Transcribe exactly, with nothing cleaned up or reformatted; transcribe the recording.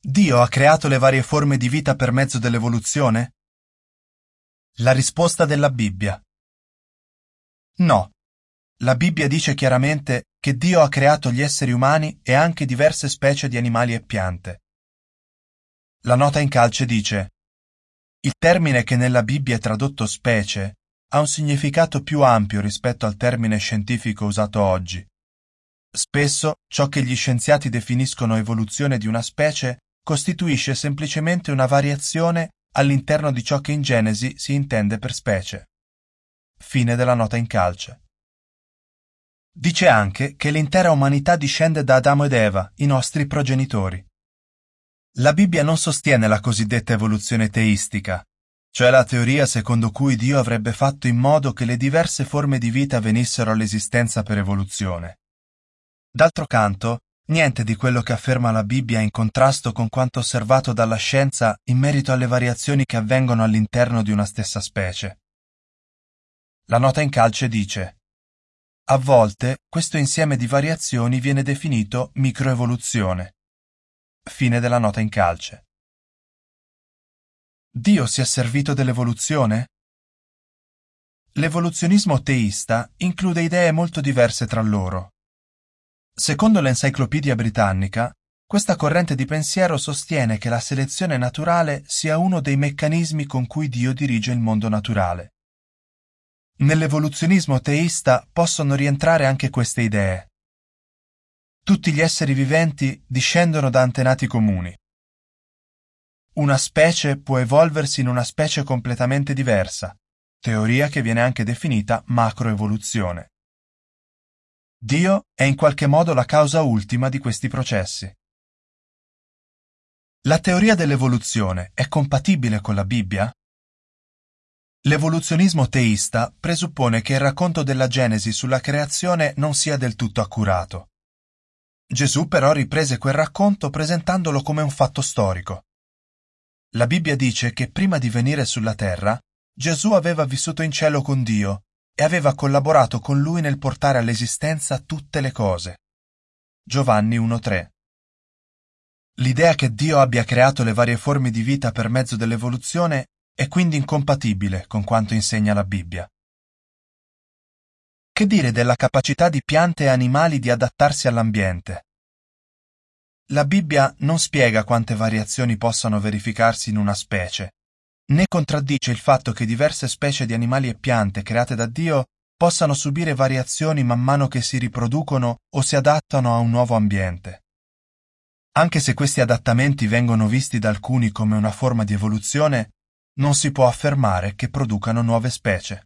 Dio ha creato le varie forme di vita per mezzo dell'evoluzione? La risposta della Bibbia. No. La Bibbia dice chiaramente che Dio ha creato gli esseri umani e anche diverse specie di animali e piante. La nota in calce dice: il termine che nella Bibbia è tradotto specie ha un significato più ampio rispetto al termine scientifico usato oggi. Spesso ciò che gli scienziati definiscono evoluzione di una specie costituisce semplicemente una variazione all'interno di ciò che in Genesi si intende per specie. Fine della nota in calce. Dice anche che l'intera umanità discende da Adamo ed Eva, i nostri progenitori. La Bibbia non sostiene la cosiddetta evoluzione teistica, cioè la teoria secondo cui Dio avrebbe fatto in modo che le diverse forme di vita venissero all'esistenza per evoluzione. D'altro canto, niente di quello che afferma la Bibbia è in contrasto con quanto osservato dalla scienza in merito alle variazioni che avvengono all'interno di una stessa specie. La nota in calce dice: a volte questo insieme di variazioni viene definito microevoluzione. Fine della nota in calce. Dio si è servito dell'evoluzione? L'evoluzionismo teista include idee molto diverse tra loro. Secondo l'Enciclopedia Britannica, questa corrente di pensiero sostiene che la selezione naturale sia uno dei meccanismi con cui Dio dirige il mondo naturale. Nell'evoluzionismo teista possono rientrare anche queste idee. Tutti gli esseri viventi discendono da antenati comuni. Una specie può evolversi in una specie completamente diversa, teoria che viene anche definita macroevoluzione. Dio è in qualche modo la causa ultima di questi processi. La teoria dell'evoluzione è compatibile con la Bibbia? L'evoluzionismo teista presuppone che il racconto della Genesi sulla creazione non sia del tutto accurato. Gesù però riprese quel racconto presentandolo come un fatto storico. La Bibbia dice che prima di venire sulla terra, Gesù aveva vissuto in cielo con Dio e aveva collaborato con lui nel portare all'esistenza tutte le cose. Giovanni uno tre. L'idea che Dio abbia creato le varie forme di vita per mezzo dell'evoluzione è quindi incompatibile con quanto insegna la Bibbia. Che dire della capacità di piante e animali di adattarsi all'ambiente? La Bibbia non spiega quante variazioni possano verificarsi in una specie, né contraddice il fatto che diverse specie di animali e piante create da Dio possano subire variazioni man mano che si riproducono o si adattano a un nuovo ambiente. Anche se questi adattamenti vengono visti da alcuni come una forma di evoluzione, non si può affermare che producano nuove specie.